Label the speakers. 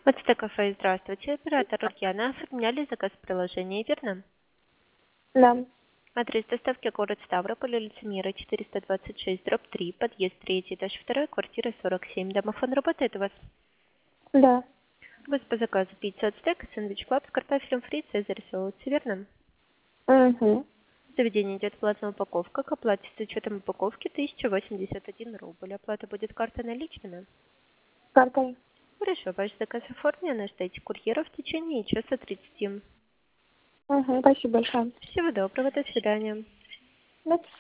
Speaker 1: ВТБ кафе, здравствуйте. Оператор Ульяна. Оформляли заказ в приложении, верно?
Speaker 2: Да.
Speaker 1: Адрес доставки город Ставрополь, улица Мира, 426/3, подъезд 3, этаж 2, квартира 47. Домофон работает у вас?
Speaker 2: Да.
Speaker 1: У вас по заказу пицца от стейка, сэндвич клаб с картофелем фри, цезарь соус, верно?
Speaker 2: Угу.
Speaker 1: В заведении идет платная упаковка. К оплате с учетом упаковки 1081 рубль. Оплата будет картой наличными.
Speaker 2: Картой.
Speaker 1: Хорошо, ваш заказ оформлен. Ждите курьера в течение часа 30.
Speaker 2: Угу. Спасибо большое.
Speaker 1: Всего доброго, до свидания.
Speaker 2: До